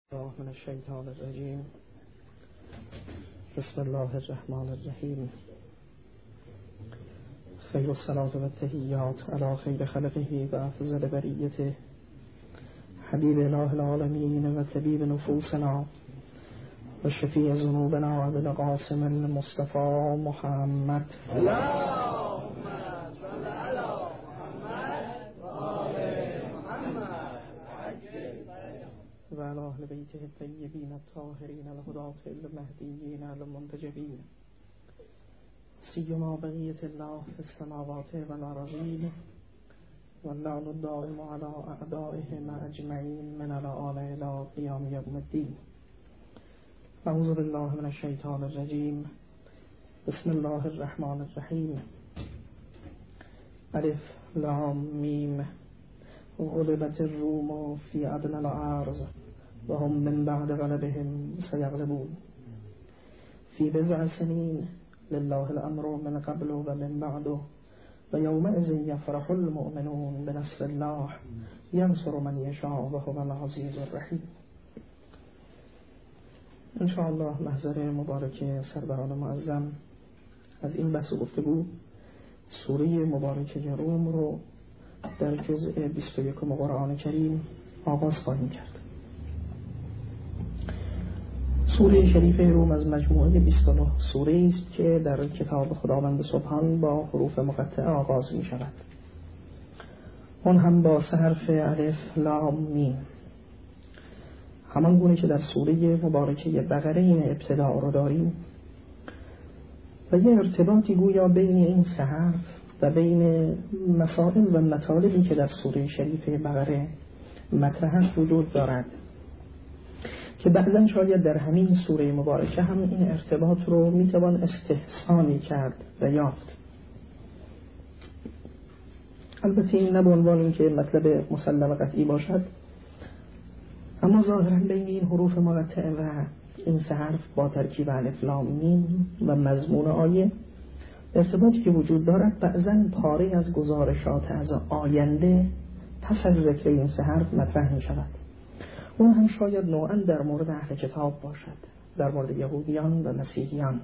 الله من الشیطان الرجیم. بسم الله الرحمن الرحیم. خیر الصلاة و التحیات علی خیر خلقه و افضل بریته حبیب اله العالمین و طبیب نفوسنا و شفیع ذنوبنا ابو القاسم المصطفى محمد. و علی اهل بیته الطیبین الطاهرین الهداة المهدیین المنتجبین سیما بقیة الله فی السماوات والارضین واللعن الدائم علی اعدائهم اجمعین من الآن الی قیام یوم الدین. اعوذ بالله من الشیطان الرجیم. بسم الله الرحمن الرحیم. الف لام میم. غلبت الروم فی ادنی الارض و هم من بعد غلبهم سیغلبون فی بضع سنین لله الامر من قبل و من بعد و یومئذ یفرح المؤمنون بنصر الله ینصر من یشاء و هو العزیز الرحیم. ان شاء الله محضر مبارک سروران معظم از این بحث گفتگو سوره مبارکه روم رو در جزء 21 قرآن کریم آغاز خواهیم کرد. سوره شریف روم از مجموعه 29 سوره است که در کتاب خداوند سبحان با حروف مقطعه آغاز می شود. اون هم با 3 حرف الف لام میم، همان گونه که در سوره مبارکه بقره این ابتدا رو داریم و یه ارتباطی گویا بین این 3 حرف و بین مسائل و مطالبی که در سوره شریف بقره مطرح است وجود دارد که بعضا شاید در همین سوره مبارکه هم این ارتباط رو میتوان استحسانی کرد و یافت. البته این نه به عنوان این که مطلب مسلم قطعی باشد، اما ظاهرا بین این حروف مقطعه و این 3 حرف با ترکیب الف لام میم و مضمون آیه ارتباطی که وجود دارد بعضا پاره از گزارشات از آینده پس از ذکر این 3 حرف مطرح می شود. اون هم شاید نوعا در مورد اهل کتاب باشد، در مورد یهودیان و مسیحیان.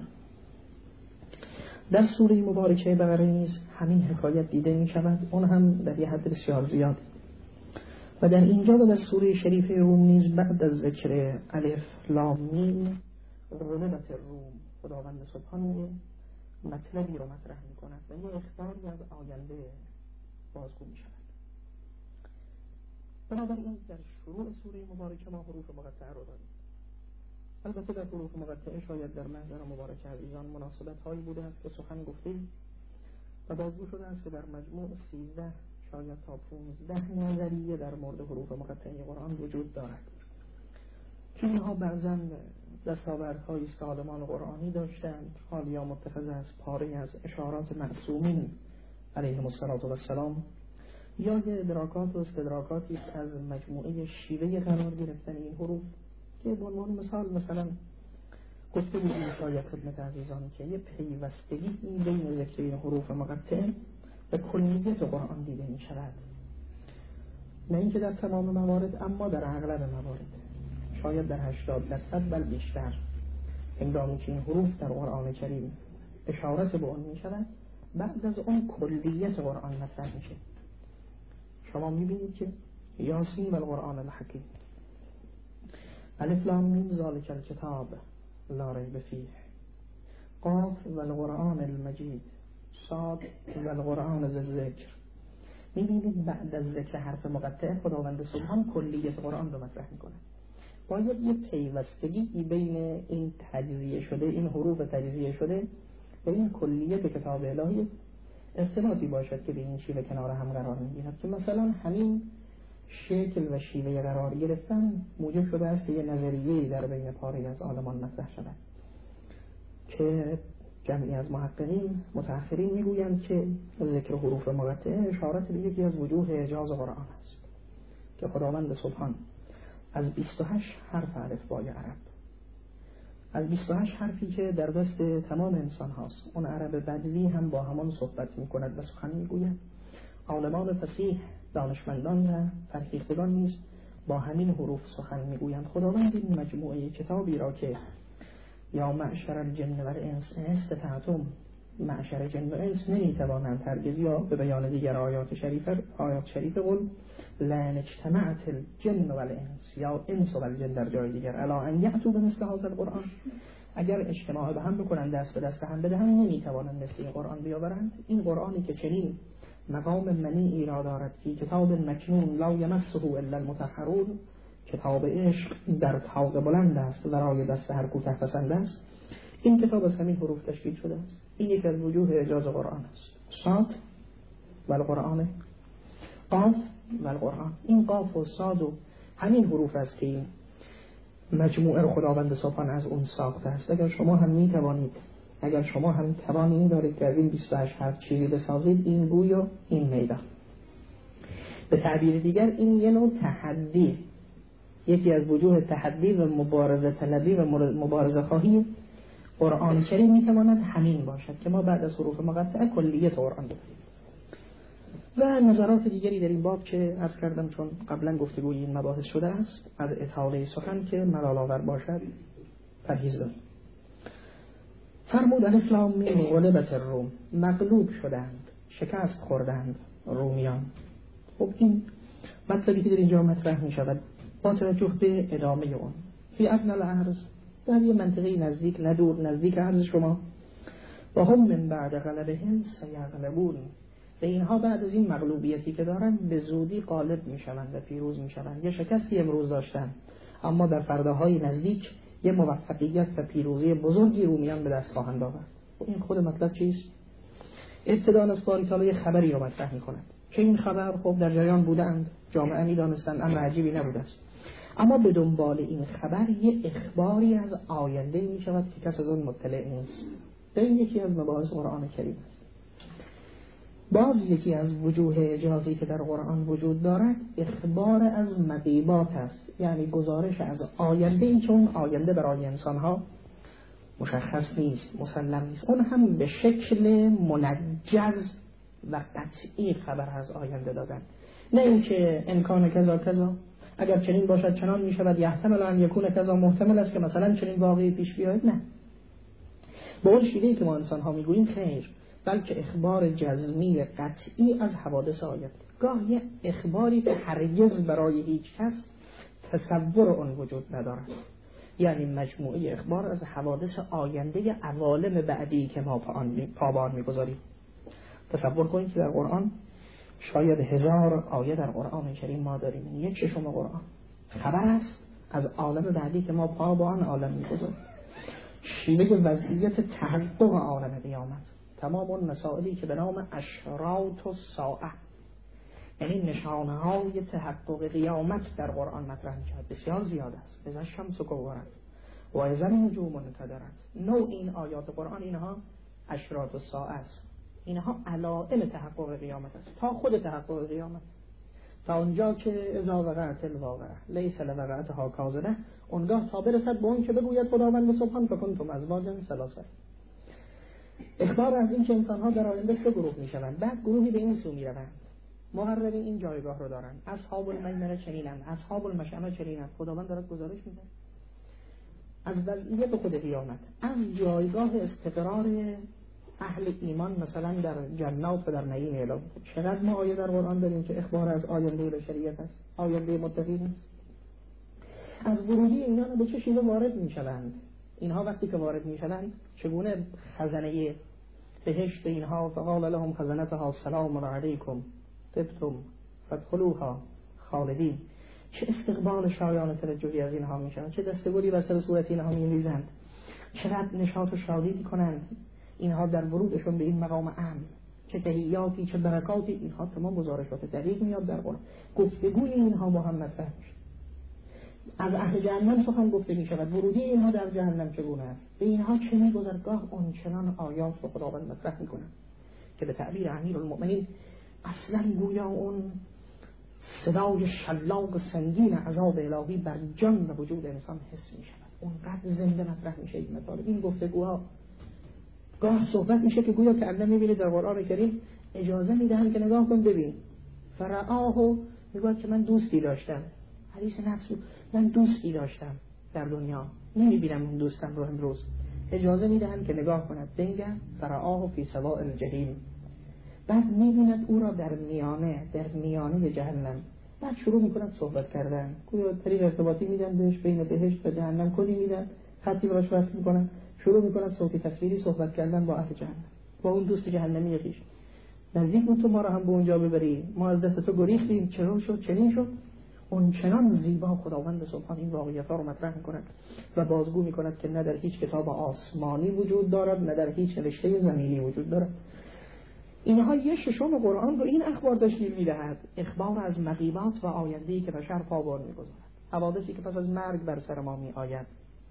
در سوره مبارکه بقره نیز همین حکایت دیده می شود، اون هم در یه حد بسیار زیاد. و در اینجا و در سوره شریف روم نیز بعد از ذکر الف لام میم غلبت الروم خداوند سبحانه مطلبی رو مطرح می کند و یه اخباری از آینده بازگو می شود. بنابراین در شروع سوره مبارکه ما حروف مقطعه رو داریم. البته در حروف مقطعه شاید در محضر مبارکه عزیزان مناسبت هایی بوده است که سخن گفتیم و بازگو شده است که در مجموع 13 شاید تا 15 نظریه در مورد حروف مقطعه قرآن وجود دارد که اینها بعضا دستاوردهایی است که عالمان قرآنی داشتند، حال یا متخذ از پاره از اشارات معصومین علیهم السلام یا یه ادراکات و استدراکاتی است از مجموعه شیوه قرار گرفتن این حروف که به عنوان مثلا گفته بودیم شاید خدمت عزیزان که یه پیوستگی بین ذکر این حروف مقطعه و کلیت قرآن دیده می شود، نه اینکه در تمام موارد اما در اغلب موارد، شاید در 80% بل بیشتر. هنگامی که این حروف در قرآن کریم اشارت به اون می شود، بعد از اون کلیت قرآن مطرح میشه. شما میبینید که یاسین و القرآن الحکیم، الف لام میم ذالک الکتاب لا ریب فیه، قاف و القرآن المجید، صاد و القرآن ذی الذکر. میبینید بعد از ذکر حرف مقطع خداوند سبحان کلیت قرآن رو مطرح میکنه. باید یه پیوستگی بین این تجزیه شده، این حروف تجزیه شده و این کلیت کتاب الهی ارتباطی باشد که به این شیوه کنار هم قرار میگیرد که مثلا همین شکل و شیوه قرار گرفتن موجب شده است که یه نظریه‌ای در بین پاره از عالمان مطرح شود که جمعی از محققین متأخرین میگویند که ذکر حروف مقطعه اشارت به یکی از وجوه اعجاز قرآن است که خداوند سبحان از 28 حرف الفبای عرب، از 28 حرفی که در دست تمام انسان هاست، اون عرب بدوی هم با همان صحبت می کند و سخن می گوید. عالمان فصیح، دانشمندان و فرهیختگان نیز با همین حروف سخن میگویند. خداوند این مجموعه کتابی را که یا معشر الجن و الانس ان استطعتم، معشر جن و انس نمیتوانند هرگز، یا به بیان دیگر آیات شریف قل لئن اجتمعت الجن و الانس یا انس و الجن در جای دیگر الا ان یأتوا بمثل هذا القرآن، اگر اجتماع به هم بکنند، دست به دست هم بدهند، نمیتوانند مثل این قرآن بیاورند. این قرآنی که چنین مقام منیعی را دارد که کتاب مکنون لا یمسه الا المطهرون، کتاب عشق در طاق بلند است و رای دست هر کوته پسند است، این کتاب از همین حروف تشکیل شده است. این یک از وجوه اعجاز قرآن است. صاد و القرآن، قاف و القرآن. این قاف و صاد و همین حروف است که این مجموعه رو خداوند سبحان از اون ساخته است. اگر شما هم می توانید، اگر شما هم توانی دارید که از این 28 حرف چیزی بسازید، این گوی و این میدان. به تعبیر دیگر این یه نوع تحدی، یکی از وجوه تحدی و مبارزه طلبی و مبارزه خواهی قرآن کریم می تواند همین باشد که ما بعد از حروف مقطعه کلیت قرآن داریم. و نظرات دیگری در این باب که عرض کردم چون قبلا گفتگوی این مباحث شده است، از اطاله سخن که ملال آور باشد پرهیز داریم. فرمود الف لام میم غلبت الروم، مغلوب شدند، شکست خوردند رومیان. خب این مطلبی که در اینجا مطرح می شود با توجه به ادامه اون فی ادنی الارض، در یه منطقه نزدیک ندور نزدیک عرض شما، و هم من بعد غلبهم سیغلبون، و اینها بعد از این مغلوبیتی که دارن به زودی غالب می شوند و پیروز می شوند. یه شکستی امروز داشتن اما در فرداهای نزدیک یه موفقیت و پیروزی بزرگی رومیان به دست خواهند آورد. و این خود مطلب چیست؟ ابتداء از باری تعالی خبری رو مطرح می کند که این خبر خب در جریان بودند، جامعه می دانستند، امر عجیبی نبوده است، اما به دنبال این خبر یه اخباری از آینده می شود که کس از اون مطلع نیست. این یکی از مباحث قرآن کریم است. باز یکی از وجوه اعجازی که در قرآن وجود دارد اخبار از مغیبات است، یعنی گزارش از آینده، این چون آینده برای انسانها مشخص نیست، مسلم نیست، اون هم به شکل منجز و قطعی خبر از آینده دادن، نه اینکه امکان کذا کذا، اگر چنین باشد چنان می شود، یحتمل ان یکون کذا، محتمل است که مثلا چنین واقعی پیش بیاید. نه، به اون شیوهی که ما انسان ها می گوییم خیر، بلکه اخبار جزمی قطعی از حوادث آینده. گاهی اخباری که هرگز برای هیچ کس تصور اون وجود ندارد، یعنی مجموعه اخبار از حوادث آینده عوالم بعدی که ما پابان می‌گذاریم. تصور کنید که در قرآن شاید 1000 آیه در قرآن کریم ما داریم، این 1/6 قرآن خبر است از عالم بعدی که ما پابان عالم می‌گذاریم. شیوه وضعیت تحقق عالم قیامت، تمام اون مسائلی که به نام اشراط الساعه، یعنی نشانه‌های تحقق قیامت در قرآن مطرح می‌شود، بسیار زیاد است. اذا الشمس کورت و اذا النجوم انکدرت، نوع این آیات قرآن اینها اشراط الساعه است، اینها علائم تحقق قیامت است، تا خود تحقق قیامت، تا اونجا که اذا وقعت الواقعه لیس لوقعتها کاذبه، اونگاه تا برسد به اون که بگوید خداوند سبحان فکنتم ازواجا ثلاثه. اخبار از این که انسان‌ها در آینده 3 گروه می‌شوند، بعد گروهی به این سو می‌روند، مقربین این جایگاه رو دارن، اصحاب المیمنه چنینن، اصحاب المشأمه چنینن. خداوند داره گزارش میده از وضعیت خود قیامت، از جایگاه استقرار اهل ایمان مثلا در جنات و در نعیم الهی. چقدر ما آیه در قرآن داریم که اخبار از آینده بشریت است، آینده متقین است. از ورودی اینا به چه شیوه وارد میشوند، اینها وقتی که وارد میشوند چگونه خزانه بهشت اینها، فقال لهم خزنتها سلام علیکم طبتم فادخلوها خالدین، چه استقبال شایان توجهی از اینها میشن، چه دستگوری بر سر صورت اینها میریزند، چقدر نشاط و شادی میکنند اینها در ورودشون به این مقام امن، چه تحیاتی چه برکاتی، اینها تمام گزارشات دقیق میاد در قرآن. گفتگوی اینها با هم مطرح میشه. از اهل جهنم سخن گفته میشود، ورودی اینها در جهنم چگونه است، به اینها چه میگذرد، گاه آنچنان آیات رو خداوند مطرح میکنه که به تعبیر امیرالمؤمنین اصلا گویا اون صدای شلاق سنگین عذاب الهی بر جان و وجود انسان حس می شود، اونقدر زنده مطرح میشه این مطالب. این گفتگوها گاه صحبت میشه که گویا که عدن میبینه در قرآن کریم اجازه میدهن که نگاه کن ببین، فرآهو میگوید که من دوستی داشتم، حدیث نفس بود. من دوستی داشتم در دنیا، نمیبینم اون دوستم رو امروز. اجازه میدهند که نگاه کند، بنگر فرآه فی سواء الجحیم. بعد میبیند او را در میانه جهنم. بعد شروع میکنند صحبت کردن، گویا طریق ارتباطی میدن بهش، بین بهشت و جهنم کدی میدن، خطی براش وصل میکنن، شروع میکنن صوتی تصویری صحبت کردن با اهل جهنم، با اون دوست جهنمی خویش. نزدیک بود تو ما را هم به اونجا ببری، ما از دست تو گریختیم، چرا شد چنین شد. اون چنان زیبا خداوند سبحان این واقعیت ها رو مطرح میکند و بازگو میکند که نه در هیچ کتاب آسمانی وجود دارد، نه در هیچ نوشته زمینی وجود دارد. اینها یه ششم قرآن رو این اخبار تشکیل میدهد، اخبار از مغیبات و آینده‌ای که بشر پا بر میگذارد، حوادثی که پس از مرگ بر سر ما می آید.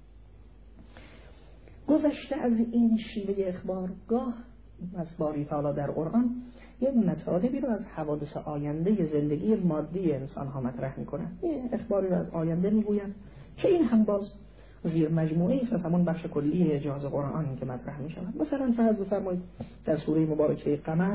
گذشته از این شیوه اخبار، گاه از باری تعالی در قرآن یه مطالبی رو از حوادث آینده زندگی مادی انسان ها مطرح میکنند، یه اخباری رو از آینده میگویند که این هم باز زیر مجموعه است از همون بخش کلی اعجاز قرآن که مطرح می شود. مثلا فرض بفرمایید در سوره مبارکه قمر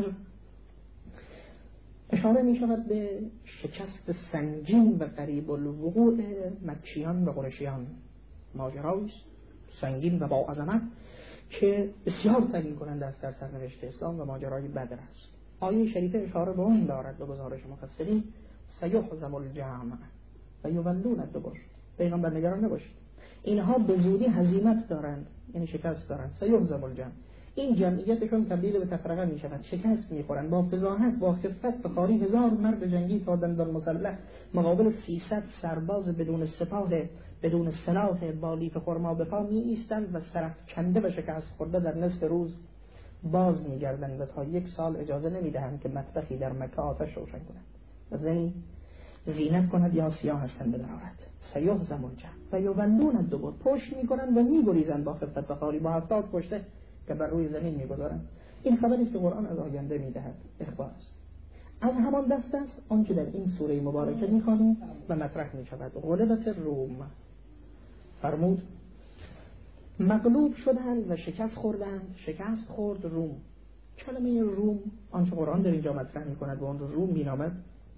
اشاره می شود به شکست سنگین و قریب الوقوع مکیان و قریشیان، ماجرایی سنگین و با عظمت که بسیار تعیین کننده است در سرنوشت اسلام و ماجرای بدر است. آیه شریفه اشاره به اون دارد به گزارش مفسرین، سیحزم الجمع و یولون الدبر. پیغمبر نگران نباشید، اینها به زودی هزیمت دارند، یعنی شکست دارند. سیحزم الجمع، این جمعیتشون تبدیل به تفرقه می شود، شکست می خورند، با فضاحت با خفت بخاری 1000 مرد جنگی تا دندان مسلح مقابل 300 سرباز بدون سپاه بدون سلاح با لیف خرما به پا می ایستند و سرفکنده و شکست خورده در نصف روز باز می گردند و تا 1 سال اجازه نمی دهند که مطبخی در مکه آتش روشن کنند و زنی زینت کند یا سیاه هستند بدارد. سیحزم الجمع و یولون الدبر، پشت می کنند و می گریزند با خفت بخاری، با 70 پشته که بر روی زمین می گذارند. این خبری است که قرآن از آینده می دهد، اخبار است. از همان دست است آنچه در این سوره مبارکه می خوانیم و مطرح می شود. غلبت روم، فرمود مغلوب شدند و شکست خوردند، شکست خورد روم. کلمه روم آنچه قرآن در اینجا مطرح می کند و آن رو روم می نامد،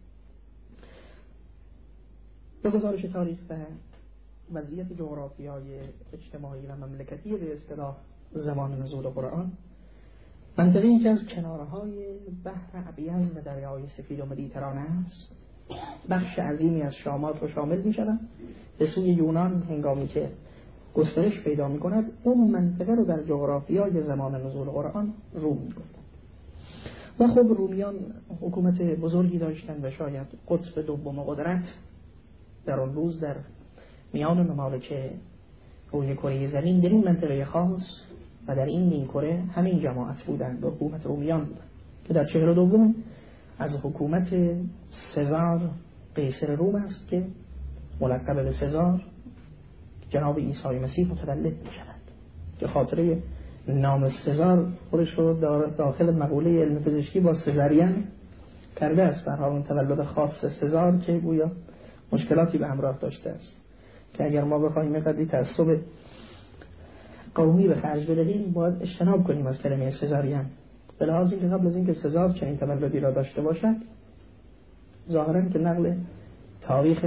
به گزارش تاریخ و وضعیت جغرافیای اجتماعی و مملکتی به اصطلاح زمان نزول قرآن، منطقه‌ای که از کنارهای بحر ابیض و دریای سفید و مدیترانه است، بخش عظیمی از شامات رو شامل می شود. به سوی یونان هنگامی که گسترش پیدا می کند، اون منطقه رو در جغرافیای زمان نزول قرآن روم می گفتند. و خب رومیان حکومت بزرگی داشتند و شاید قطب دوم قدرت در اون روز در میان ممالک روی کره زمین در این منطقه خاص و در این نیمکره همین جماعت بودند، حکومت رومیان بودند که در 42 از حکومت سزار قیصر روم است که ملقب به سزار جناب عیسی مسیح متولد می شود، که خاطره نام سزار خودش رو داخل مقوله علم پزشکی با سزارین کرده است. در حال تولد خاص سزار که گویا مشکلاتی به همراه داشته است که اگر ما بخوایم اینقدر تعصب قومی به خرج بدهیم باید اجتناب کنیم از کلمه سزارین، به لحاظ اینکه قبل از اینکه سزار چنین تولدی را داشته باشد ظاهرا که نقل تاریخ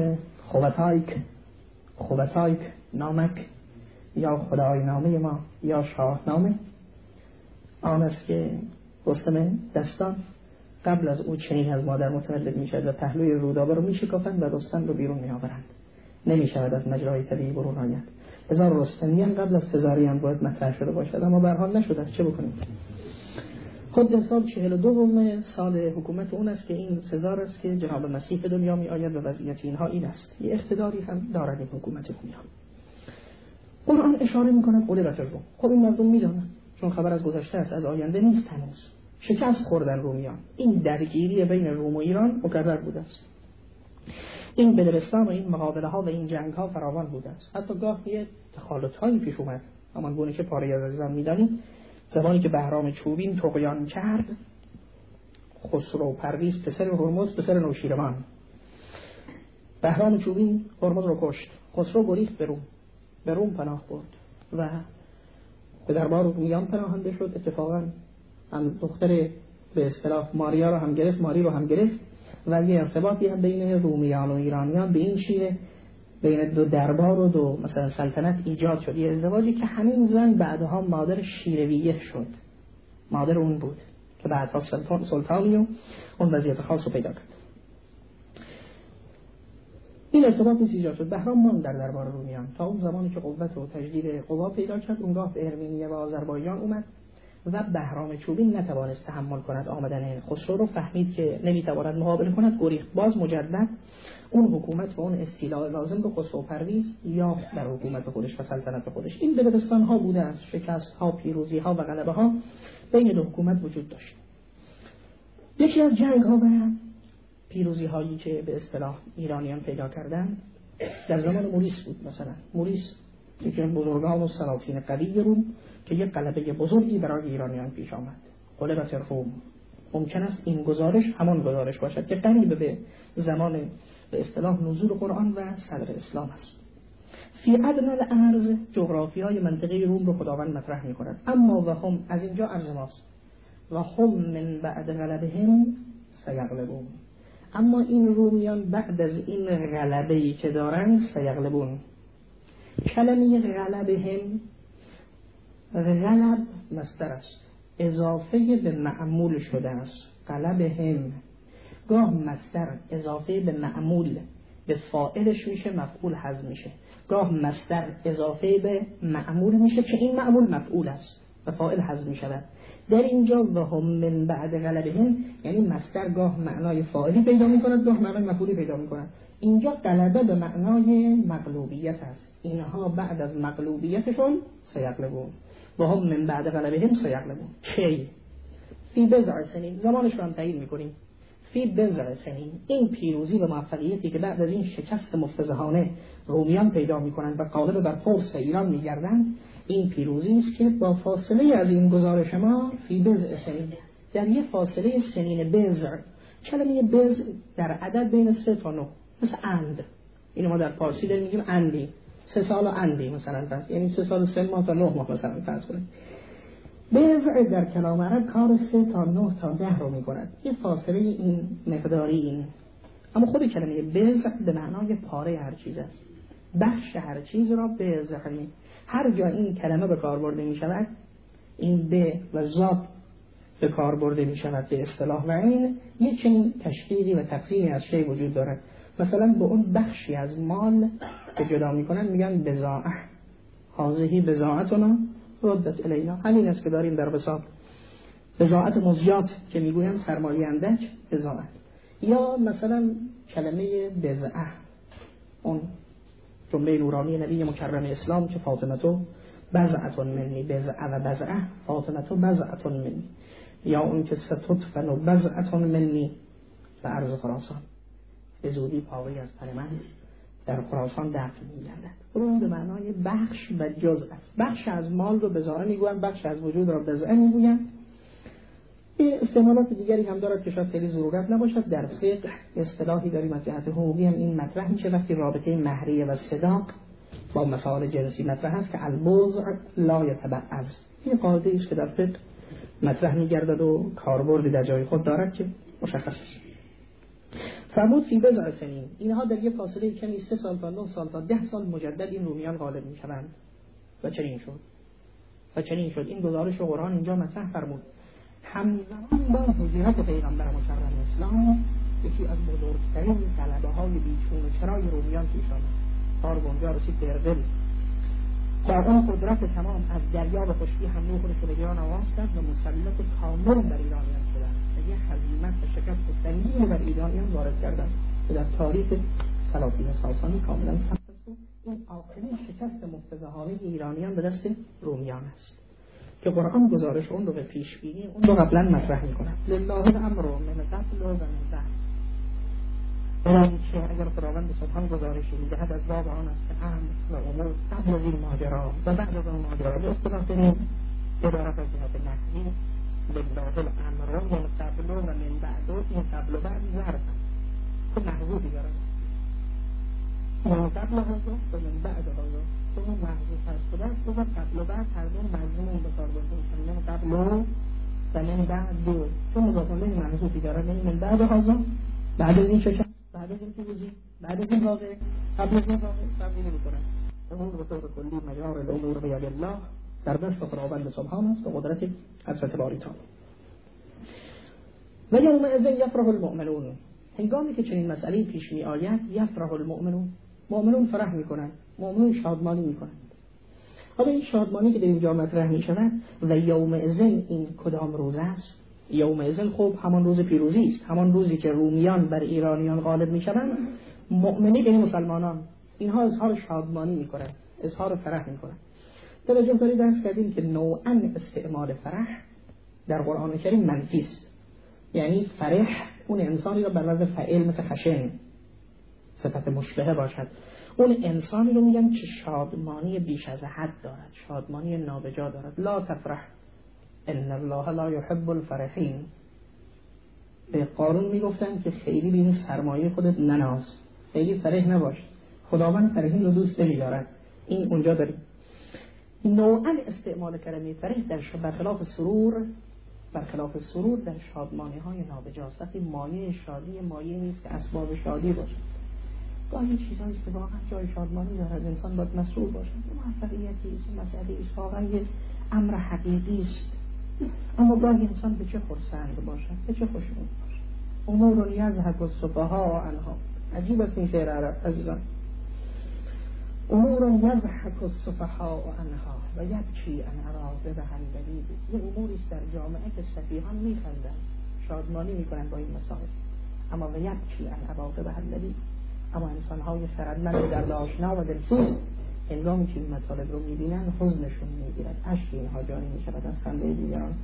خوبتایک نامک یا خدای نامه ما یا شاهنامه آن است که رستم دستان قبل از او چنین از مادر متولد می شود و پهلوی رودابه رو می شکافند و رستم رو بیرون می آورند، نمی شود از مجرای طبیعی برون آید. هزار رستمیان قبل از سزاریان باید مطرح شده باشد، اما به هر حال نشد، از چه بکنیم؟ خود سال 42 سال حکومت اون است که این سزار است که جناب مسیح به دنیا می آید و وضعیت اینها این است. یه اقتداری هم دارد این حکومت رومیان. قرآن اشاره می کند غلبت روم. خب این مردم می دانند، چون خبر از گذشته است، از آینده نیست هنوز. شکست خوردن رومیان. این درگیری بین روم و ایران مکرر بوده است. این بدرستان و این مقابله ها و این جنگ ها فراوان بوده است. حتی گاه یه تخالط هایی پیش اومد، همان گونه که پاره از عزیزان می‌دانید زمانی که بهرام چوبین طغیان کرد، خسرو پرویز پسر هرمز پسر نوشیروان، بهرام چوبین هرمز رو کشت، خسرو گریخت به روم پناه برد و به دربار رومیان پناهنده شد. اتفاقا هم دختر به اصطلاح ماریا رو هم گرفت، ماری رو هم گرفت و یه ارتباطی هم بین رومیان و ایرانیان به این شیوه بین دو دربار و دو مثلا سلطنت ایجاد شد. یه ازدواجی که همین زن بعدها مادر شیرویه شد، مادر اون بود که بعدها سلطانی و اون وضعیت خاص رو پیدا کرد. این ارتباط ایجاد شد. بهرام ماند در دربار رومیان تا اون زمانی که قوت و تجدید قوا پیدا کرد. اونگاه به ارمنیه و آذربایجان اومد و بهرام چوبین نتوانست تحمل کند آمدن خسرو رو، فهمید که نمیتواند مقابله کند، گریخت. باز مجدد اون حکومت و اون استیلاء لازم رو خسرو پرویز یا در حکومت خودش و سلطنت خودش. این دبیرستان ها بوده است، شکست ها، پیروزی ها و غلبه ها بین دو حکومت وجود داشت. یکی از جنگ ها و پیروزی هایی که به اصطلاح ایرانیان پیدا کردن در زمان موریس بود. مثلا موریس یکی از بزرگان و سلاطین قوی روم که یک غلبه بزرگی برای ایرانیان پیش آمد. غلبت روم. ممکن است این گزارش همان گزارش باشد که قریب به زمان به اصطلاح نزول قرآن و صدر اسلام است. فی ادنی الارض جغرافیای منطقه روم رو خداوند مطرح می کند. اما و هم از اینجا عرض ماست و هم من بعد غلبهم سیغلبون. اما این رومیان بعد از این غلبه‌ای که دارن سیغلبون. کلمه غلبهم، غلب مصدر است، اضافه به معمول شده است. غلبهم گاه مصدر اضافه به معمول به فاعلش میشه، مفعول حذف میشه. گاه مصدر اضافه به معمول میشه که این معمول مفعول است و فاعل حذف میشود. در اینجا و هم من بعد غلبهم یعنی مصدر گاه معنای فاعلی پیدا میکند، گاه معنای مفعولی پیدا میکند. اینجا غلبه به معنای مغلوبیت است. اینها بعد از مغلوبیتشون سیغلبون. و هم من بعد غلبهم سیغلبون. کی؟ فی بضع سنین. زمانش رو هم تعیین میکنیم. فی بضع سنین. این پیروزی و موفقیتی که بعد از این شکست مفتضحانه رومیان پیدا میکنند و غالب بر فرس و ایران میگردند، این پیروزی است که با فاصله از این گزارش ما فی بضع سنین، در یه فاصله سنین. بضع، کلمه بضع در عدد بین 3 تا 9، مثل اند. اینو ما در فارسی داریم میگیم اندی، 3 سال اندی مثلا فرض، یعنی 3 سال 3 ماه تا 9 ماه مثلا فرض کنید. بضع در کلام عرب کار 3 تا 9 تا 10 رو میکند. یه فاصله این مقداری این. اما خود کلمه بضع به معنای پاره هر چیز است. بخش هر چیز را بضع. هر جا این کلمه به کار برده می شود، این به و ذات به کار برده می شود به اصطلاح و این یک چنین تشکیلی و تقسیمی از شی وجود دارد. مثلا به اون بخشی از مال که جدا می کنن میگن بضاعه. هذه بضاعتنا ردت الینا. همین است که داریم در بساط. بضاعت مزجات که میگویم سرمایه اندک بضاعت. یا مثلا کلمه بضعه، اون جمله نورانی نبی مکرم اسلام که فاطمه بضعة منی، بضعه و بضعه، فاطمه بضعة منی. یا اون که ستدفن بضعة منی به عرض خراسان، به زودی پاوی از پر من در خراسان دفن می‌گردد. اون به معنای بخش و جزء است. بخش از مال رو بضاعه میگویم، بخش از وجود رو بضعه میگویم. این استعمالات دیگری هم دارد که شاید خیلی ضرورت نباشد. در فقه اصطلاحی داریم از جهت حقوقی هم این مطرح میشه وقتی رابطه مهریه و صداق با مسائل جنسی مطرح است که البضع لا یتبعض. این قاعده است که در فقه مطرح میگردد و کاربردی در جای خود دارد که مشخص است. فرمود فی بضع سنین. اینها در یه فاصله کمی 3 سال تا 9 سال تا 10 سال مجدد این رومیان غالب میشوند. و چنین شد. این گزارش رو قرآن اینجا مطرح فرمود. همزمان با هجرت پیغمبر مکرم اسلام یکی از بزرگترین غلبه‌های بیچون و چرای رومیان پیش آمد. کار به اونجا رسید به اربیل. با اون قدرت تمام از دریا به خشکی حمله خودش رو به ایران آغاز کرد و مسلط کامل بر ایرانیان شدند و یه هزیمت و شکست سنگین بر ایرانیان وارد کردند که در تاریخ سلاطین ساسانی کاملا ثبت است. این آخرین شکست مفتضحانه ایرانیان به دست رومیان است که قرآن گزارش اون رو به پیش بینی اون رو قبلا مطرح می‌کند. لله الامر من قبل و من بعد. برای که اگر خداوند سبحان گزارشی می‌دهد از باب آن است که امر و امور قبل از این ماجرا و بعد از آن ماجرا به اصطلاح داریم عبارت از جهت نحوی لله الامر من قبل و من بعد. این قبل و بعد ظرف که محذوفی دارد. من قبل هذا و من بعد هذا اون محذوف هست. خدا قبل و بعد هر دو مضمون به کار برده می‌کنه. قبل و من بعد دو چون مضافه محذوفی دارد، یعنی من بعد هذا بعد از این شکست، بعد از این پیروزی، بعد از این واقعه، قبل از این واقعه فرقی نمی‌کنه. امور به طور کلی مجار الامور بیاد الله در دست خداوند سبحان است و قدرت حضرت باری تعالی. و یومئذ یفرح المؤمنون، هنگامی که چنین مسئله پیش می آید یفرح المؤمنون، مؤمنون فرح میکنند، مؤمنون شادمانی میکنند. حالا این شادمانی که در اینجا مطرح می شود و یومئذ این کدام روز است؟ یومئذ خب همان روز پیروزی است، همان روزی که رومیان بر ایرانیان غالب می شوند. مؤمنین یعنی مسلمانان اینها اظهار شادمانی می کنند، اظهار فرح می کنند. توجه کنید درس کردیم که نوعاً استعمال فرح در قرآن کریم منفی است. یعنی فرح اون انسانی را بر وزن فعل مثل خشن صفت مشبهه باشد، اون انسانی رو میگن که شادمانی بیش از حد دارد، شادمانی نابجا دارد. لا تفرح ان الله لا يحب الفرحین. به قارون میگفتن که خیلی به این سرمایه خودت نناز، خیلی فرح نباش، خداوند فرحین رو دوست نمی‌دارد. این اونجا داریم. نوعاً استعمال کلمه فرح در برخلاف سرور در شادمانی های نابجاست. وقتی مایه شادی مایه نیست که اسباب شادی باشه. گاهی چیزایی که واقعا جای شادمانی دارد انسان باید مسئول باشه. موفقیتی است، مسئله است، واقعا یه امر حقیقی است. اما گاهی انسان به چه خرسند باشد، به چه خوشنود باشه. امور یضحک السفهاء عنها. عجیب است این شعر عرب عزیزان. امور یضحک السفهاء عنها و یبکی ان ارادبها البلید. یه اموری است در جامعه که سفیهان میخندند، شادمانی میکنند با این مسائل، اما و یبکی ان ارادبها البلید. اما انسان‌های خردمند در آشنا و دلسوز هنگامی که این مطالب رو می‌بینن حزنشون می‌گیرد، اشک اینها جاری می‌شود از خنده دیگران.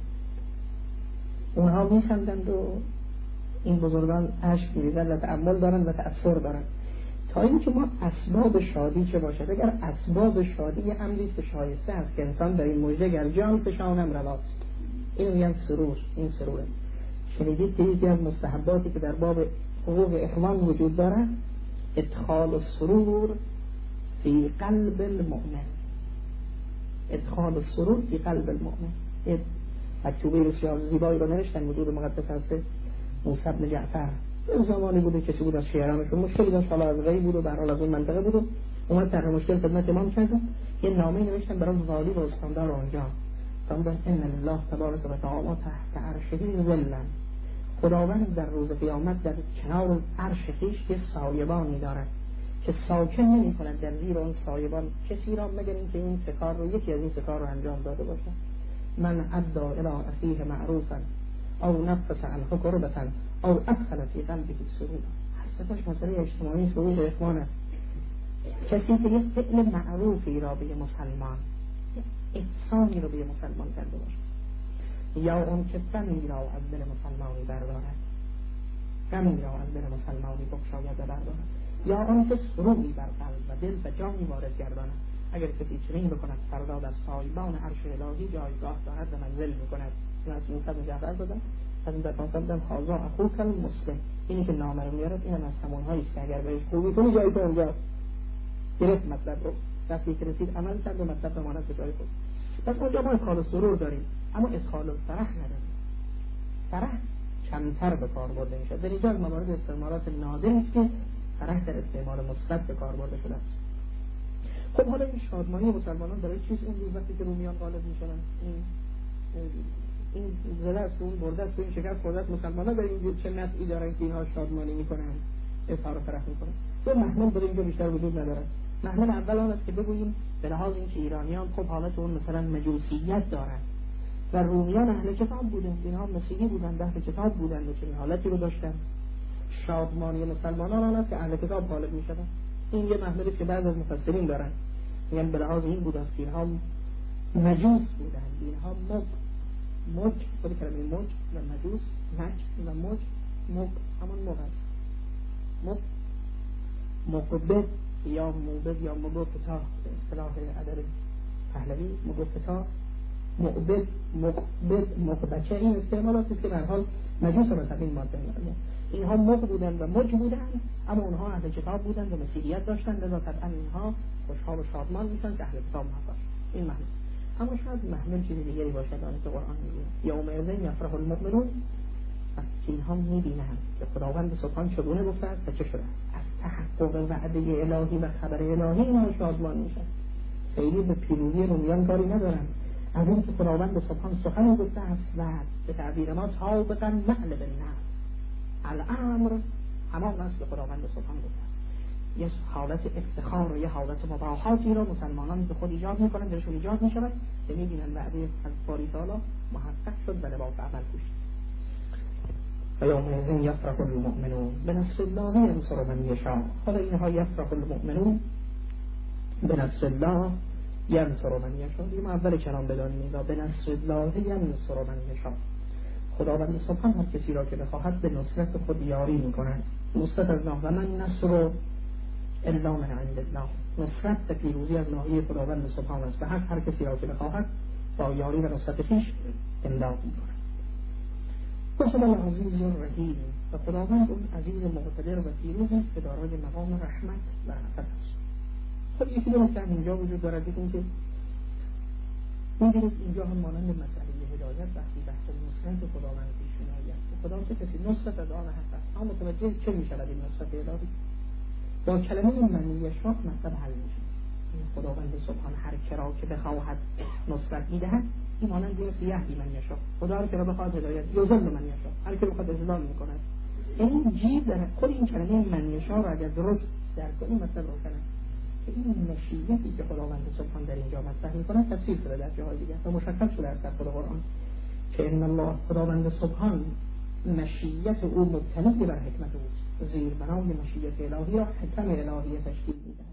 اونها می‌خندند و این بزرگان اشک می‌ریزند و تأمل دارند و تأثر دارند. تا اینکه ما اسباب شادی چه باشد؟ اگر اسباب شادی یه امری است که شایسته است که انسان در این مژده گر جان فشانم رواست، اینو میگن سرور. این سروره. شنیدید که یکی از مستحباتی که در باب حقوق اخوان وجود دارد ادخال السرور فی قلب المؤمن. ادخال السرور فی قلب المؤمن. این مکتوبه بسیار زیبایی رو نوشتن وجود مقدس هسته موسی بن جعفر. این زمانی بوده کسی بود از شیعرانشون مشکلی داشت، حالا از غیب بود و به هر حال از اون منطقه بود و اومد طرح مشکل خدمت امام کردن. یه نامه نوشتن برای والی و استاندار اونجا. فرمودن ان الله تبارک و تعالی تحت عرشه ظلا. خداوند در روز قیامت در کنار عرش خویش یه سایبانی دارد که ساکن نمی کند در زیر اون سایبان کسی را مگر اینکه این سه کار رو یکی از این سه کار رو انجام داده باشد. من ادعا الی اخیه معروفا او نفس عنه کربتا او ادخل فی قلبه سرورا. هر سه تاش مسئله اجتماعی سرور اخوان است. کسی که یک فعل معروفی را به مسلمان، احسانی رو به مسلمان کرده باشد، یا اون که غمی را از دل مسلمانی بردارد، غمی را از دل مسلمانی بخشاید و بردارد، یا اون که سروری بر قلب و دل و جانی وارد گرداند. اگر کسی چنین بکند فردا در سایبان عرش الهی جایگاه دارد و منزل میکند. این از موسی بن جعفر دادن از این در کنسبتم حاضر اخوک المسلم. اینی که نامه رو میارد این هم از همونهایی است که اگر بهش خوبی کنی جایی تو اونجاست. گرفت مطلب رو، وقتی که رسید عمل کرد و مطلب بماند به جای خود. پس اونجا ما ادخال سرور داریم اما ادخال فرح نداریم. فرح کمتر به کار برده میشه. در اینجا موارد استعمالات نادر است که فرح در استعمال مثبت به کار برده شده است. خب حالا این شادمانی مسلمانان برای چیز اون روز وقتی که رومیان غالب میشن این زله است، اون برده است، این شکست خورده است، مسلمانان در این چه نفعی دارن که اینها شادمانی میکنن، اظهار فرح میکنن؟ دو محمل در اینجا بیشتر وجود نداره. محمل اول آن است که بگوییم به لحاظ اینکه ایرانیان خب حالت اون مثلا مجوسیت دارن و رومیان اهل کتاب بودن، اینها مسیحی بودن، اهل کتاب بودن و چنین حالتی رو داشتن. شادمانی مسلمانان آن است که اهل کتاب غالب میشدن. این یه محملی که بعض از مفسرین دارن میگن به لحاظ این بود است که اینها مجوس بودن، اینها مج خود کلمه مج و مجوس مج و مج همان مج است. مقبت یا موبد یا مقبتا به اصطلاح ادب پهلوی، مقبتا مقبت مقبچه، این استعمالاتی که به هر حال مجوس رو تبیین ماده می‌کنه. اینها مق بودن و مج بودن اما اونها اهل کتاب بودن و مسیحیت داشتن، لذا طبعا اینها خوشحال و شادمان میشن که اهل کتاب نباشن. این معنی. اما شاید محمل چیزی دیگری باشد آن که قرآن میگه یومئذ یفرح المؤمنون که اینها می‌بینند که خداوند سبحان چگونه گفته است و چه شده از تحقق وعده الهی و خبر الهی اینها شادمان میشن، خیلی به پیروزی رومیان کاری ندارن. از این که خداوند سبحان سخن گفته است و به تعبیر ما سابقا معل بالنعم الامر همان است که خداوند سبحان گفته است. یه حالت افتخار و یه حالت مباهاتی رو مسلمانان به خود ایجاد میکنن، درشون ایجاد میشود که میبینن وعده از باری تعالی محقق شد و لباس عمل پوشید. و یومئذ یفرح المؤمنون بنصر الله ینصر من یشاء. حالا اینها یفرح المؤمنون بنصر الله ینصر من یشاء ما اول کلام بدانیم و بنصر الله ینصر من یشاء. خداوند سبحان هر کسی را که بخواهد به نصرت خود یاری میکند. نصرت از الله و من نصر الا من عند الله. نصرت و پیروزی از ناحیه خداوند سبحان است و هر کسی را که بخواهد با یاری و نصرت خویش امداد میکند. و خدا العزیز الرحیم و خداوند اون عزیز مقتدر و پیروز است که دارای مقام رحمت و رأفت است. خب یکی دو نکته اینجا وجود دارد، این که می‌بینید اینجا هم مانند مسئله هدایت وقتی بحث نصرت خداوند پیش می‌آید. خدا چه کسی نصرت از آن حق است، اما متوجه چه می‌شود این نصرت الهی؟ با کلمه من یشاء مطلب حل میشه. خداوند سبحان هر کرا که بخواهد نصرت میدهد، این مانند است یهدی من یشاء. خدا که را بخواهد هدایت یضل من یشاء، هر کی بخواد اضلال میکند. این جیب در خود این کلمه من یشاء را اگر درست درک کنیم مطلب روشن است که این مشیتی که خداوند سبحان در اینجا مطرح میکند تفسیر شده در جاهای دیگر و مشخص شده در خود قرآن که ان الله خداوند سبحان مشیت او مبتنی بر حکمت اوست. زیر بنای مشیت الهی را حکم الهی تشکیل میدهد.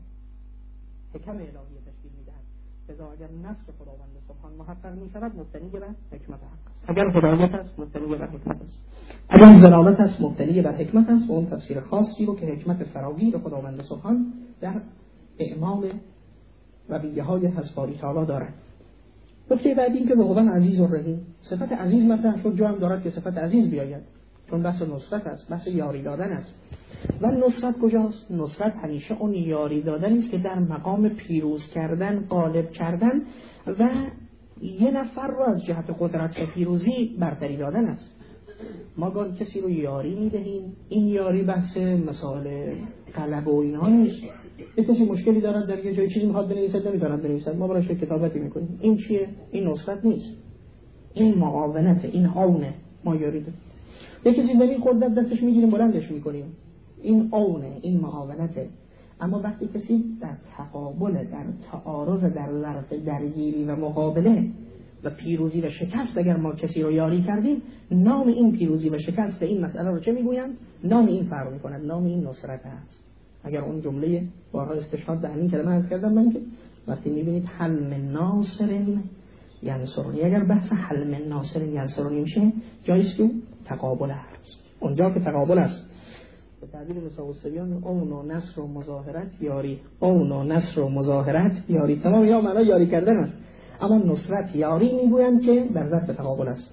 حکم الهی تشکیل میدهد. لذا اگر نصر خداوند سبحان محقق میشود مبتنی بر حکمت حق است. اگر هدایت است مبتنی بر حکمت است. اگر ضلالت است مبتنی بر حکمت است. و اون تفسیر خاصی رو که حکمت فراگیر خداوند سبحان در اعمال رویه‌های حسباری تعالی دارد. نکته بعدی این که خداوند عزیز و رحیم، صفت عزیز مطرح شد، جا هم دارد که صفت عزیز بیاید، چون بحث نصرت است، بحث یاری دادن است. و نصرت کجاست؟ نصرت همیشه اون یاری دادن است که در مقام پیروز کردن، غالب کردن و یه نفر رو از جهت قدرت و پیروزی برتری دادن است. ما گاهی کسی رو یاری میدهیم، این یاری بحث مسائل طلب و اینها نیست. یک کسی مشکلی دارد در یه جای چیزی میخواد بنویسد نمیتواند بنویسد، ما براش کتابتی میکنیم. این چیه؟ این نصرت نیست، این معاونت، این عونه. ما یاری داریم. یک کسی در این قدرت دستش میگیریم بلندش میکنیم، این عونه، این معاونته. اما وقتی کسی در تقابل، در تعارض، در ظرف درگیری و مقابله و پیروزی و شکست اگر ما کسی رو یاری کردیم، نام این پیروزی و شکست این مسئله رو چه میگویند؟ نام این فرق میکند، نام این نصرت است. اگر اون جمله بارها استشهاد به همین کلمه عرض کردم من که وقتی میبینید حل من ناصر ینصرنی، اگر بحث حل من ناصر ینصرنی میشه جاییست که تقابل است. اونجا که تقابل است به تعبیر نساء الصبیان اون و نصر و مظاهرت یاری، اون و نصر و مظاهرت یاری، تمام یا معنی یاری کردن است. اما نصرت یاری میگویند که در ظرف تقابل است.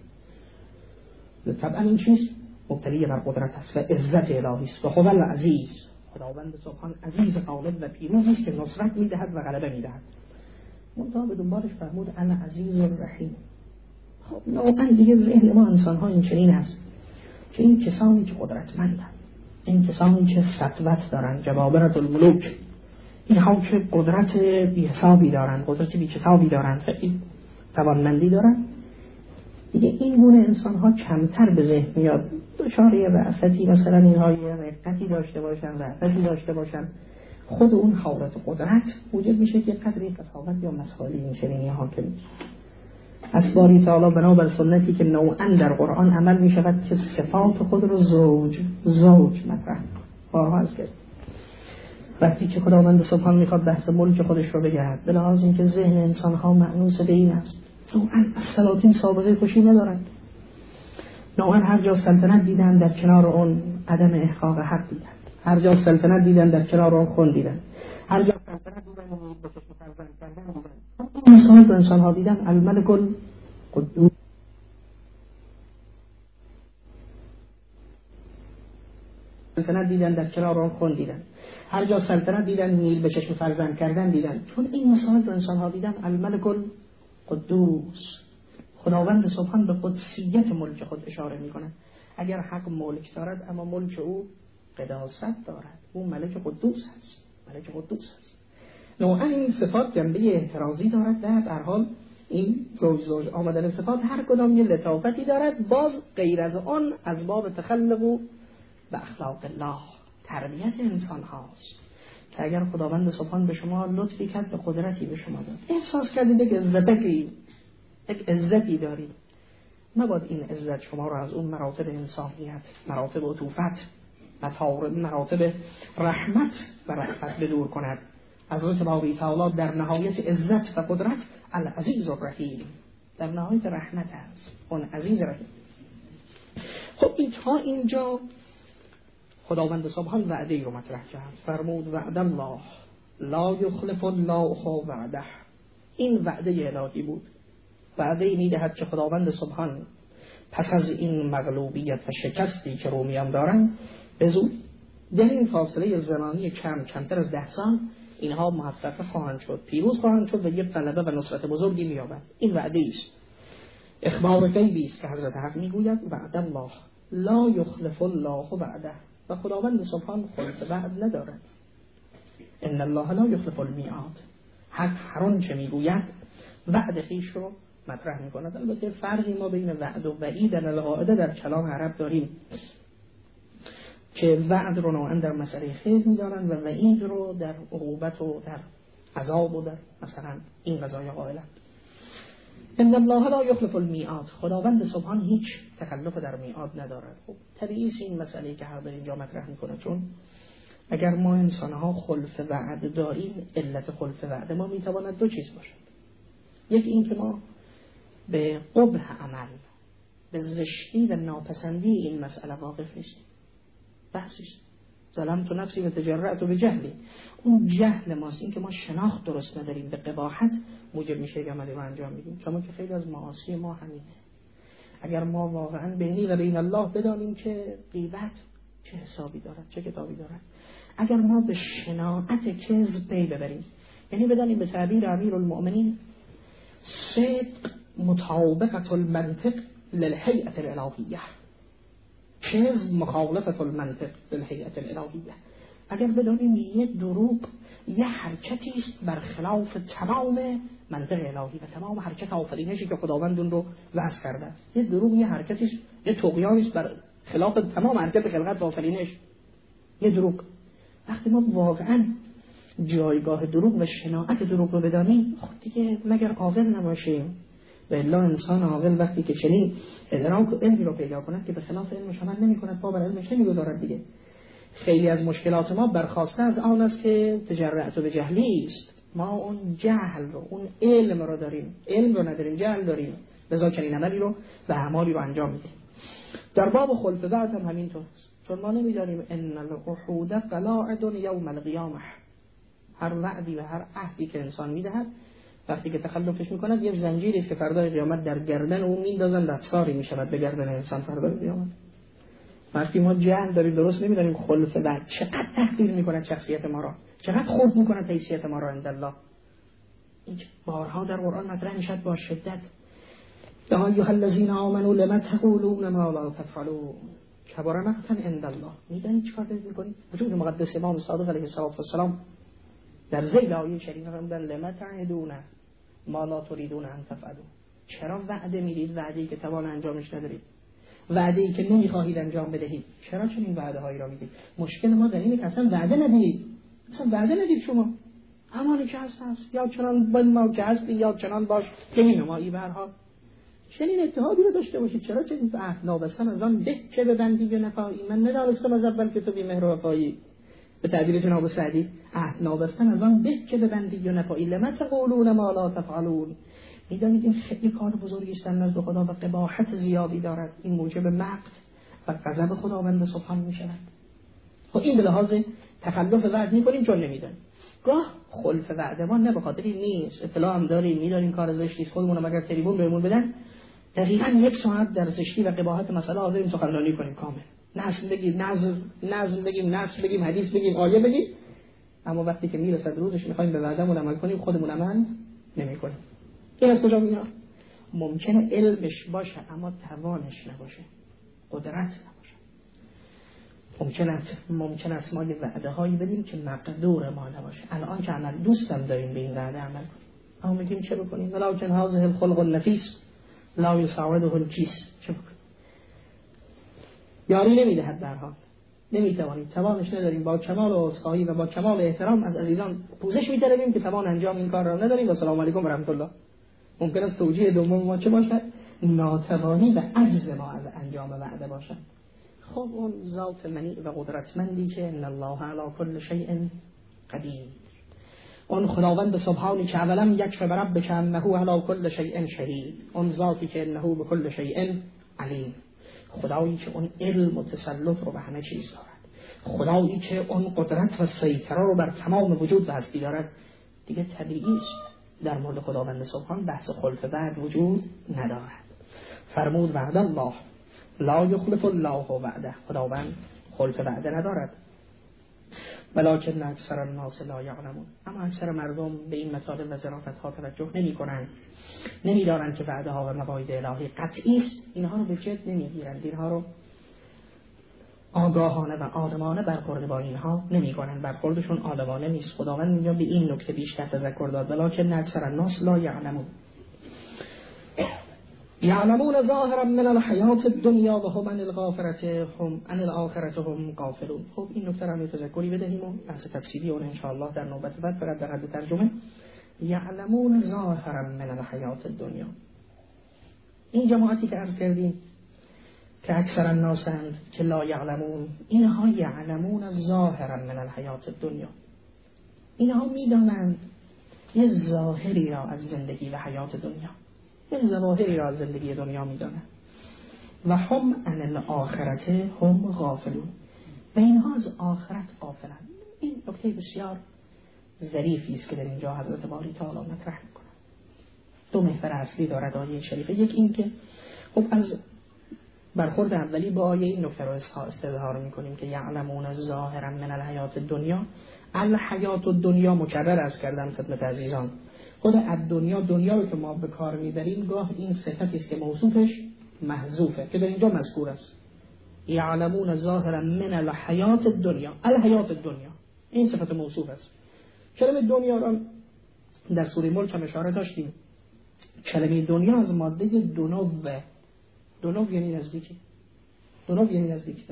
طبعا این چیز مبتنی بر قدرت است و عزت الهی است. و هو العزیز، خداوند سبحان عزیز غالب و پیروزی است که نصرت میدهد و غلبه میدهد. منتها به دنبالش فرمود انا عزیز الرحیم. خب نوعا دیگه ذهن ما انسان ها این چنین است که این کسانی که قدرتمندند، این کسانی که سطوت دارند، جبابرة الملوک، اینها که قدرت بی حسابی دارند، قدرت بی کتابی دارند، خیلی توانمندی دارند، دیگه این گونه انسان ها کمتر به ذهن میاد دچار رأفتی مثلا اینها یه رقتی داشته باشن، رأفتی داشته باشن. خود اون حالت قدرت موجب میشه که قدری قساوت یا مسائلی این چنینی حاکم میشه. از باری تعالی بنابر سنتی که نوعا در قرآن عمل میشود که صفات خود رو زوج مطرح بارها از کرد. وقتی که خداوند سبحان میخواد بحث ملک خودش رو بگرد، به لحاظ اینکه ذهن انسان ها مأنوس به این است، نوعا سلاطین سابقه خوشی ندارند، نوعا هر جا سلطنت دیدن در کنار اون عدم احقاق حق دیدن، هر جا سلطنت دیدن در کنار اون خون دیدن، هر جا سلطنت دیدن به چشم فرزند کردن دیدن. این مثال رو انسان ها دیدن الملک القدوس، سلطنت دیدن در کنار اون خون دیدن، هر جا سلطنت دیدن نیل به چشم فرزند کردن دیدن. چون این مثال رو انسان ها دیدن الملک القدوس، خداوند سبحان به قدسیت ملک خود اشاره میکنه. اگر حق ملک دارد اما ملک او قداست دارد، او ملک قدوس هست، ملک قدوس هست. نوعا این صفات جنبه اعتراضی دارد، در هر حال این زوج آمدن صفات هر کدام یه لطافتی دارد، باز غیر از آن از باب تخلق به اخلاق الله، تربیت انسان هاست که اگر خداوند سبحان به شما لطفی کرد، به قدرتی به شما داد، احساس کردید یک عزتی دارید، نباید این عزت شما رو از اون مراتب انسانیت، مراتب عطوفت، مراتب رحمت و رحمت بدور کند. حضرت باری تعالی در نهایت عزت و قدرت العزیز الرحیم، در نهایت رحمت است، اون عزیز رحیم. خب تا اینجا خداوند سبحان وعده ای رو مطرح کرد، فرمود وعد الله لا یخلف الله وعده. این وعده الهی بود، وعده ای میدهد که خداوند سبحان پس از این مغلوبیت و شکستی که رومیان دارند، به زود در این فاصله زمانی کمتر از 10 سال اینها محقق خواهند شد، پیروز خواهند شد و یک غلبه و نصرت بزرگی می‌یابند. این وعده است، اخبار غیبی است که حضرت حق میگوید وعد الله لا یخلف الله وعده، و خداوند سبحان خلف وعد ندارد. ان الله لا یخلف المیعاد، حق هر آنچه میگوید وعد خویش رو مطرح میکند. البته فرقی ما بین وعد و وعید در القاعده در کلام عرب داریم که وعد رو نوعا در مسئله خیر می‌دانند و وعید رو در عقوبت و در عذاب و در مثلا این قضایای قائلند. ان الله لا یخلف المیعاد، خداوند سبحان هیچ تکلف در میعاد ندارد. خب طبیعی است این مسئله که حق اینجا مطرح میکنه، چون اگر ما انسان‌ها خلف وعد داریم، علت خلف وعد ما میتواند 2 چیز باشد. یک این که ما به قبح عمل، به زشتی و ناپسندی این مسئله واقف نیستیم. بحثش ظلمت نفسی و تجرأت به جهلی، اون جهل ماست، این که ما شناخت درست نداریم به قباحت موجب میشه که عملی رو انجام میدیم. چون که خیلی از معاصی ما همینه. اگر ما واقعا بینی و بین الله بدانیم که غیبت چه حسابی دارد، چه کتابی دارد، اگر ما به شناعت کذب پی ببریم، یعنی بدانیم به تعبیر امیرالمؤمنین صدق مطابقت المنطق للهیئة الالهیه، کذب مخالفت المنطق للهیئة الالهیه. اگر بدانیم یه دروغ یه حرکتی است برخلاف تمام منطق الهی و تمام حرکت آفرینشی که خداوند اون رو وضع کرده است، یه دروغ یه حرکتی است، یه طغیانی است بر خلاف تمام حرکت خلقت و آفرینش، یه دروغ. وقتی ما واقعا جایگاه دروغ و شناعت دروغ رو بدانیم، خب دیگه مگر عاقل نباشیم؟ و الا انسان عاقل وقتی که چنین ادراک و علمی رو پیدا کند که به خلاف علمش عمل نمی‌کند، پا بر علمش نمی‌گذارد دیگه. خیلی از مشکلات ما برخواسته از آن است که تجرأت به جهلی است. ما اون جهل رو، اون علم رو داریم، علم رو نداریم، جهل داریم، لذا چنین عملی رو و اعمالی رو انجام میدیم. در باب خلف وعد هم همینطور است، چون ما نمی‌دانیم ان العهود قلاعد یوم القیامه، هر وعدی و هر عهدی که انسان میدهد وقتی که تخلفش میکند یه زنجیری است که فردای قیامت در گردن اون میندازن، افساری میشود به گردن انسان فردای قیامت. وقتی ما جهل داریم، درست نمیدونیم خلف وعد چقدر تحقیر میکند شخصیت ما را، چقدر خرد میکند حیثیت ما را عند الله. این بارها در قرآن مطرح میشد با شدت. یا ایها الذین آمنوا لم تقولون ما لا تفعلون کبر مقتا عند الله. میدونید چیکار دارید میکنید؟ وجود مقدس امام صادق علیه السلام در ذیل آیه شریفه فرمودن لم تعدون ما لا تريدون ان تفعلوا. چرا وعده میدید وعده‌ای که توان انجامش ندارید، وعده‌ای که نمیخواهید انجام بدهید؟ چرا چنین وعده‌هایی را میدید؟ مشکل ما در اینه که اصلا وعده ندید، اصلا وعده ندید. شما اعمالی که هست یا چنان بن ما که هستی یا چنان باش که نمایی به هر حال چنین اتحادی رو داشته باشید. چرا چنین عهد نابستن از آن به که ببندی و نپایی؟ من ندانستم از اول که تو بی مهر و وفایی. به تعبیر جناب سعدی عهد نابستن از آن به که ببندی و نپایی. لم تقولون ما لا تفعلون. میدانید این خیلی کار بزرگی است نزد خدا و قباحت زیادی دارد. این موجب مقت و غضب خداوند سبحان میشود. خب این به لحاظ تخلف وعد میکنیم چون نمیدونیم. گاه خلف وعده ما نه به خاطر نیست، اطلاع هم داریم، میدونیم کار زشتی است، خودمون مگر تریبون بهمون بدن دقیقاً 1 ساعت در زشتی و قباحت مسئله حاضریم سخنرانی کنیم کامل، نظم بگیم، نصر بگیم، حدیث بگیم، آیه بگیم، اما وقتی که میرسد روزش میخوایم به وعدمون عمل کنیم خودمون عمل نمیکنیم. این از کجا میاد؟ ممکنه علمش باشه اما توانش نباشه. قدرت نباشد. ممکن است ما یه وعده هایی بدیم که مقدور ما نباشه. الان که عمل دوستم داریم به این وعده عمل کنیم، اما میگیم چه بکنیم؟ ولکن هذه الخلق النفیس لا یساعده الکیس. چه بکنیم؟ یاری نمیدهد در حال، نمیتوانیم، توانش نداریم. با کمال عذرخواهی و با کمال احترام از عزیزان پوزش می‌طلبیم که توان انجام این کار را نداریم. و سلام علیکم و رحمت الله. ممکن است توجیه دوم ما چه باشد؟ ناتوانی و عجز ما از انجام وعده باشد. خب اون ذات منیع و قدرتمندی که ان الله علی کل شیء قدیر، اون خداوند سبحانی که اولم یکفر بربک انه علی کل شیء شهید، اون ذاتی که انه بکل شیء علیم، خدایی که اون علم و تسلط رو به همه چیز دارد، خدایی که اون قدرت و سیطره رو بر تمام وجود و هستی دارد. دیگه طبیعی است در مورد خداوند سبحان بحث خلف بعد وجود ندارد. فرمود وعده الله لا یخلف الله وعده، خداوند خلف وعده ندارد. ولکن اکثر الناس لا یعلمون، اما اکثر مردم به این مطالب و ظرافت‌ها توجه نمی‌کنند، نمی‌دانند که وعده ها و مواعید الهی قطعی است. اینها رو به جد نمی‌گیرند، اینها رو آگاهانه و عالمانه برخورد با اینها نمی‌کنند، برخوردشون عالمانه نیست. خداوند اینجا به این نکته بیشتر تذکر داد، ولکن اکثر الناس لا یعلمون. یعلمون ظاهرا من الحیات الدنیا و هم عن الاخرة هم غافلون. خب این نکته را تذکری بدهیم و بحث تفصیلی اون ان شاء الله در نوبت بعد فقط در حد ترجمه. یعلمون ظاهرا من الحیات الدنیا، این جماعتی که عرض کردیم که اکثر الناس اند که لا یعلمون، اینها یعلمون ظاهرا من الحیات الدنیا، اینها میدانند یه ظاهری را از زندگی و حیات دنیا، این ظواهری را از زندگی دنیا میدانند. و هم عن الاخرت هم غافلون، و اینها از آخرت غافلند. این نکته بسیار ظریفی است که در اینجا حضرت باری تعالی مطرح میکنه. دو محور اصلی دارد آیه شریفه. یک این که خب از برخورد اولی با آیه این نکته را استظهار میکنیم که یعلمون ظاهرا من الحیات الدنیا. الحیات الدنیا مکرر از کردن خدمت عزیزان، خود الدنیا، دنیا رو که ما به کار میبریم گاه این صفتی است که موصوفش محذوفه که در اینجا مذکور است. یعلمون ظاهرا من الحیات الدنیا، الحیات الدنیا این صفت موصوف است. کلمه دنیا را در سوره ملک هم اشاره داشتیم. کلمه دنیا از ماده دنو یعنی نزدیکی، دنو یعنی نزدیک.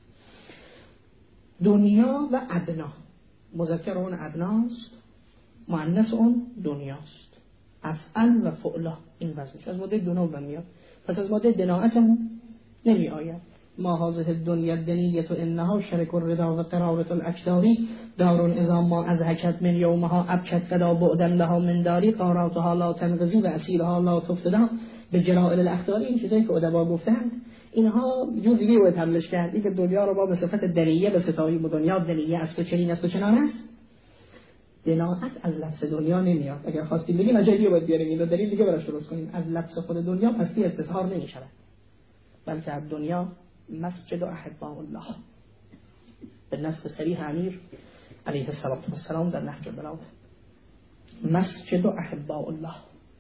دنیا و ادنا، مذکر اون ادناست، مؤنث اون دنیاست. افعل و فعلا این وزنش از ماده دنو میاد، پس از ماده دناعت هم نمی آید. ما هذه الدنیا دنیت و انها شرک الردا و قرارت الاکداری دارون اذا ما از حکت من یومها ابکت قدا بعدن لها من داری قاراتها لا تنقضی و اسیرها لا تفتدا به جلائل الاخداری. این چیزایی که ادبا گفتند اینها جور دیگه باید حملش کردی که دنیا رو ما به صفت دنیه به ستاییم و دنیا دنیه است و چنین است و چنان است. دناعت از لفظ دنیا نمیاد. اگر خواستیم بگیم اجلیه باید بیاریم، اینو دلیل دیگه براش درست کنیم. از لفظ خود دنیا پستی استظهار نمیشه، بلکه از دنیا مسجد احباء الله به نص صریح امیر علیه السلام در نهج البلاغه، مسجد احباء الله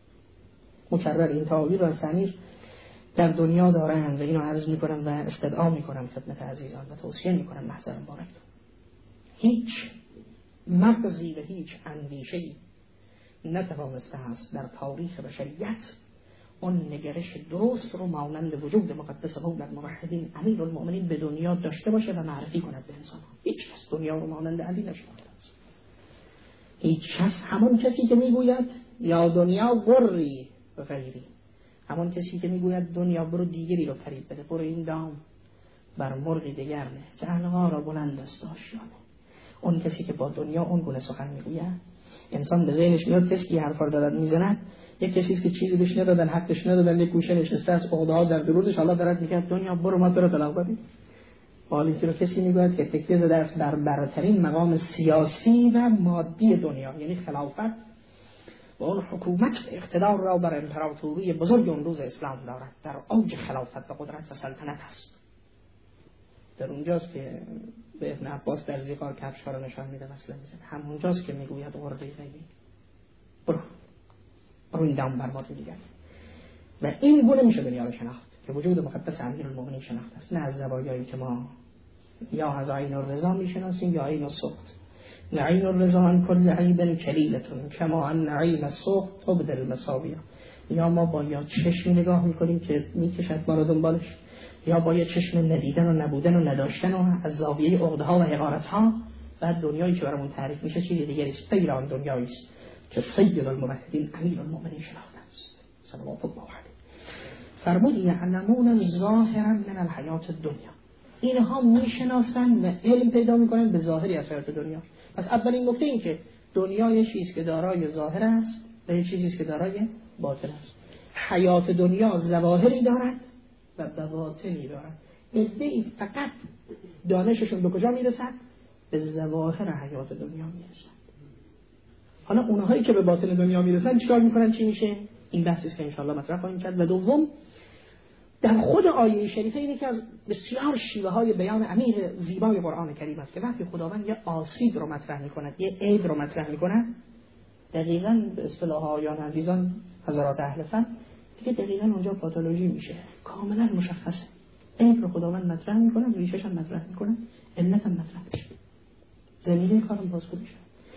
مکرر این تعابیر را از امیر در دنیا دارند و اینو عرض میکنم و استدعا میکنم خدمت عزیزان و توصیه میکنم محضر مبارک. هیچ مغزی و هیچ اندیشه‌ای نتوانسته است در تاریخ بشریت اون نگرش درست رو مانند وجود مقدسه در موحدین امیرالمؤمنین به دنیا داشته باشه و معرفی کند به انسان. هیچ کس دنیا رو مانند علی نشناخته است. هیچ کس، همون کسی که میگوید یا دنیا غری غیری، همون کسی که میگوید دنیا برو دیگری رو فریب بده، برو این دام بر مرغی دیگر نه که انها را بلند است آشیانه. اون کسی که با دنیا اون گونه سخن میگوید، انسان به ذهنش میاد کسی که حرفا رو دارد میزند یک کسی که چیزی بهش ندادن، حقش ندادن، یک گوشه نشسته از عقده‌ها در درونش، حالا دارد میگه دنیا برو ما تو رو طلاق بدیم. حالی که کسی میگوید که تکیه زده است بر برترین مقام سیاسی و مادی دنیا، یعنی خلافت و اون حکومت اقتدار را بر امپراتوری بزرگ اون روز اسلام دارد، در اوج خلافت و قدرت و سلطنت است. در اونجاست که به ابن عباس در زیقار کفش‌ها رو نشان میده، مثلا میزنه همونجاست که میگوید غرقی غیبی برو این دام بر ما دیگر. و این گونه میشه دنیا رو شناخت که وجود مقدس امیرالمومنین شناخته است، نه از زوایایی که ما یا از عین الرضا میشناسیم یا عین السخط. عین الرضا عن کل عیب کلیلتون کما ان عین السخط تبدل المصابیح. یا ما با یا چشم نگاه میکنیم که میکشد ما رو دنبالش، یا با یه چشم ندیدن و نبودن و نداشتن و از زاویه عقده‌ها و حقارت‌ها. بعد دنیایی که برامون تعریف میشه چیزی دیگری است، غیر آن دنیایی است که سید الموحدین امیرالمومنین شناخته است صلوات الله علیه. فرمود یعلمون ظاهرا من الحیات الدنیا، اینها میشناسن و علم پیدا میکنن به ظاهری از حیات دنیا. پس اولین نکته این که دنیا یه چیزی که دارای ظاهر است و یه چیزی که دارای باطن است. حیات دنیا ظواهری دارد و بواطنی دارد. عده‌ای فقط دانششون به کجا میرسد؟ به ظواهر حیات دنیا میرسد. حالا اونهایی که به باطن دنیا میرسن چیکار میکنن؟ چی میشه؟ این بحثی است که ان شاء الله مطرح خواهیم کرد. و دوم، در خود آیه شریفه اینه که از بسیار شیوه های بیان عمیق زیبای قرآن کریم است که وقتی خداوند یه آسیب رو مطرح میکند، یه عیب رو مطرح میکند، دقیقاً به اصطلاح آیان عزیزان حضرات اهل فن دیگه دقیقاً اونجا پاتولوژی میشه، کاملا مشخصه. عیب رو خداوند مطرح میکنه، ریشش هم مطرح میکنه، علت هم مطرح میشه، زمینه کارم باز میشه.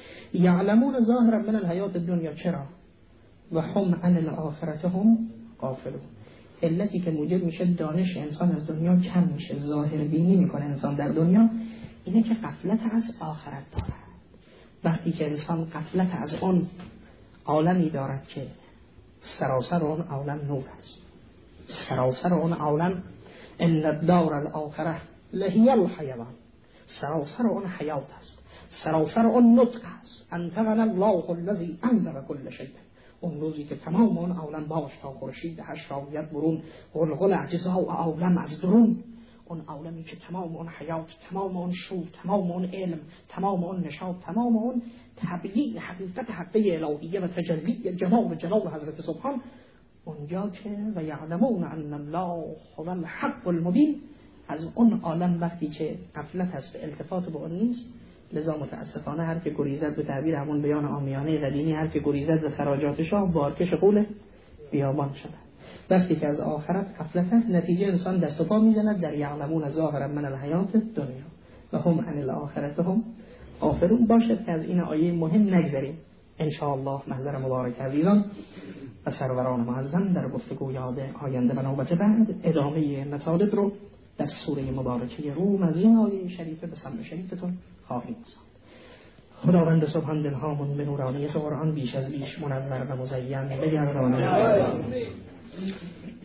یعلمون ظاهرا من الحیات الدنیا، چرا؟ و هم عن الاخرته هم غافلون. علتی که موجب میشه دانش انسان از دنیا کم میشه، ظاهر بینی میکنه انسان در دنیا، اینه که غفلت از آخرت داره. وقتی که انسان غفلت از اون عالمی دارد که سراسر اون عالم نور است، سراسر اون عالم ان الدار الاخره لهی الحیوان، سراسر اون حیات است، سراسر اون نطق است. انتقنا الله الذی انذر كل شیء. اون روزی که تمام اون عالم باش تا خورشید حشراویت برون، غلغل اجزا و عالم از درون، اون عالمی که تمام اون حیات، تمام اون شور، تمام اون علم، تمام اون نشاط، تمام اون تبیین حقیقت حقیقه الهیه و تجلی جمال حضرت سبحان، اونجا که و یعلمون ان الله هو الحق المبین، از اون عالم وقتی که غفلت هست، التفات به اون نیست. لذا متاسفانه هر که گریزد، به تعبیر همون بیان عامیانه قدیمی، هر که گریزد به خراجات شاه بارکش قول بیابان شد. وقتی که از آخرت غفلت هست، نتیجه انسان دست و پا میزند در یعلمون ظاهرا من الحیات دنیا و هم عن الاخرته هم غافلون. باشد که از این آیه مهم نگذریم ان شاء الله. محضر مبارک عزیزان و سروران معظم در گفتگوی آینده و نوبت بعد ادامه مطالب رو در سوره مبارکه روم از این آیه شریفه به سمت شریفتون خواهیم رساند. خداوند سبحان دلهامون به نورانیت قرآن بیش از بیش منور و مزین بگرداند.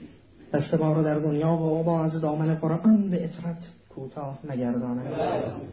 دست ما رو در دنیا و عقبا از دامن قرآن به اطرت کوتاه نگرداند.